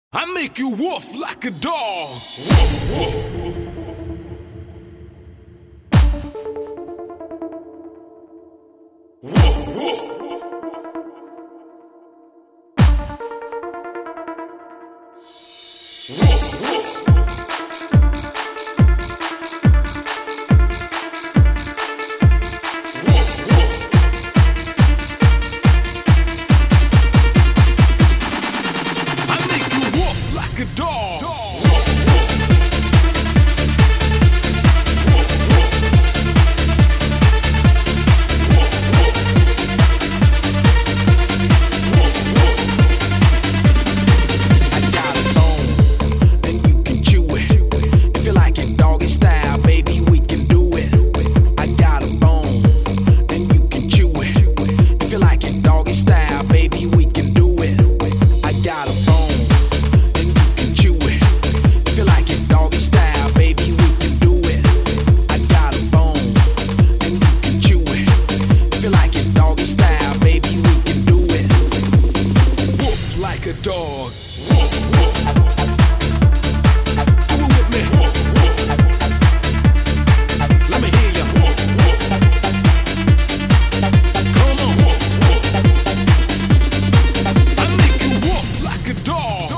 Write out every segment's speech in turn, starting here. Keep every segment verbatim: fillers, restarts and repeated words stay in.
I make you woof like a dog. Woof, woof. Woof, woof. Woof, woof. A dog. Woof, woof. Woof, woof. Woof, woof. Woof, woof. I got a bone, and you can chew it. If you like it doggy style, baby, we can do it. I got a bone, and you can chew it. If you like it doggy style, baby, we can do it. I got a bone. Like a dog. Woof, woof. Do it with me. Woof, woof. Let me hear ya. Woof, woof. Come on. Woof, woof. I make you woof like a dog.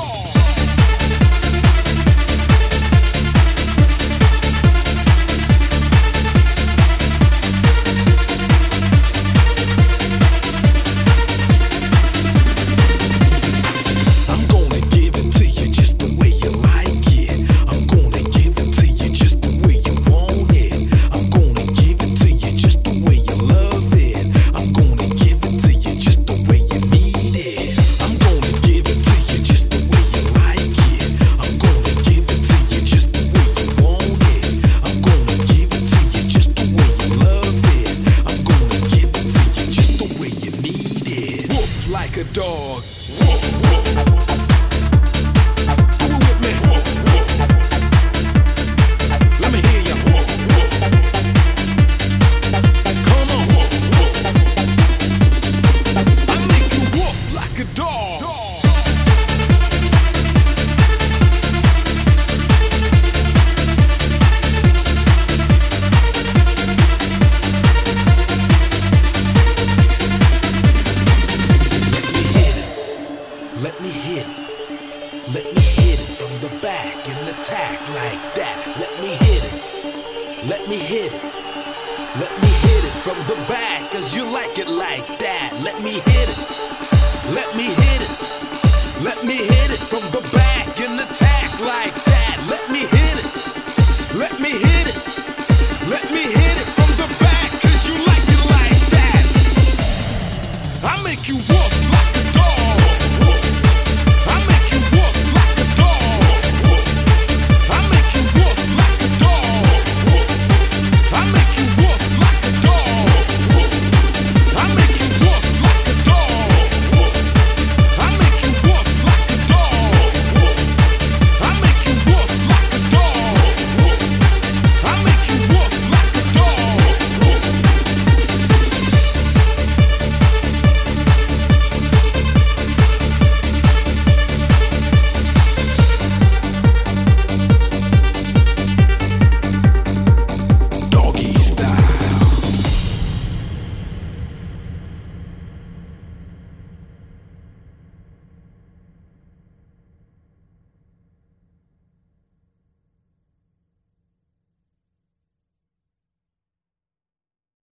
Like a dog. Woof, woof. Do it with me. Woof, woof. Let me hear ya. Woof, woof. Come on. Woof, woof. I make you woof like a dog. dog. Let me hit it. Let me hit it from the back and attack like that. Let me hit it. Let me hit it. Let me hit it from the back, cause you like it like that. Let me hit it. Let me hit it. Let me hit it from the back.